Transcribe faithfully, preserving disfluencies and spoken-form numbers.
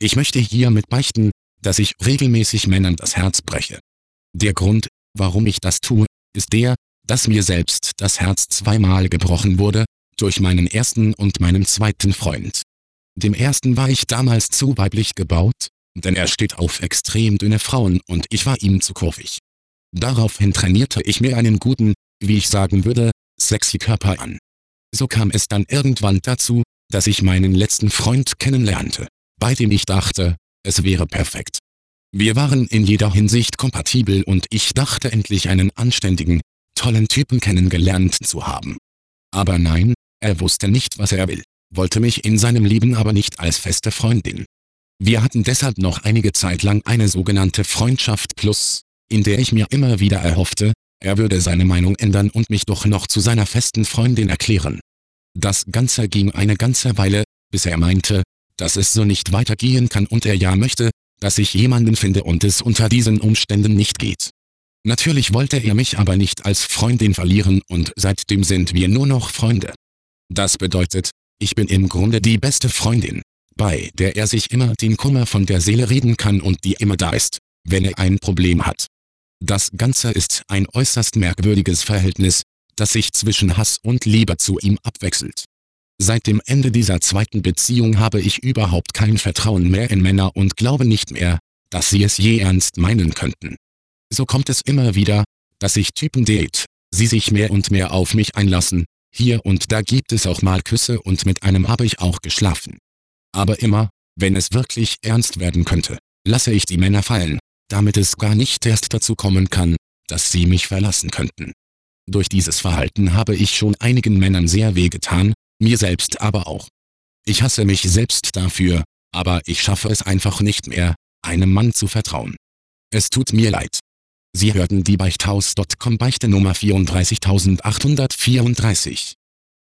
Ich möchte hiermit beichten, dass ich regelmäßig Männern das Herz breche. Der Grund, warum ich das tue, ist der, dass mir selbst das Herz zweimal gebrochen wurde, durch meinen ersten und meinen zweiten Freund. Dem ersten war ich damals zu weiblich gebaut, denn er steht auf extrem dünne Frauen und ich war ihm zu kurvig. Daraufhin trainierte ich mir einen guten, wie ich sagen würde, sexy Körper an. So kam es dann irgendwann dazu, dass ich meinen letzten Freund kennenlernte, bei dem ich dachte, es wäre perfekt. Wir waren in jeder Hinsicht kompatibel und ich dachte endlich einen anständigen, tollen Typen kennengelernt zu haben. Aber nein, er wusste nicht, was er will, wollte mich in seinem Leben aber nicht als feste Freundin. Wir hatten deshalb noch einige Zeit lang eine sogenannte Freundschaft plus, in der ich mir immer wieder erhoffte, er würde seine Meinung ändern und mich doch noch zu seiner festen Freundin erklären. Das Ganze ging eine ganze Weile, bis er meinte, dass es so nicht weitergehen kann und er ja möchte, dass ich jemanden finde und es unter diesen Umständen nicht geht. Natürlich wollte er mich aber nicht als Freundin verlieren und seitdem sind wir nur noch Freunde. Das bedeutet, ich bin im Grunde die beste Freundin, bei der er sich immer den Kummer von der Seele reden kann und die immer da ist, wenn er ein Problem hat. Das Ganze ist ein äußerst merkwürdiges Verhältnis, das sich zwischen Hass und Liebe zu ihm abwechselt. Seit dem Ende dieser zweiten Beziehung habe ich überhaupt kein Vertrauen mehr in Männer und glaube nicht mehr, dass sie es je ernst meinen könnten. So kommt es immer wieder, dass ich Typen date, sie sich mehr und mehr auf mich einlassen, hier und da gibt es auch mal Küsse und mit einem habe ich auch geschlafen. Aber immer, wenn es wirklich ernst werden könnte, lasse ich die Männer fallen, damit es gar nicht erst dazu kommen kann, dass sie mich verlassen könnten. Durch dieses Verhalten habe ich schon einigen Männern sehr wehgetan, mir selbst aber auch. Ich hasse mich selbst dafür, aber ich schaffe es einfach nicht mehr, einem Mann zu vertrauen. Es tut mir leid. Sie hörten die Beichthaus Punkt com Beichte Nummer vierunddreißigtausendachthundertvierunddreißig.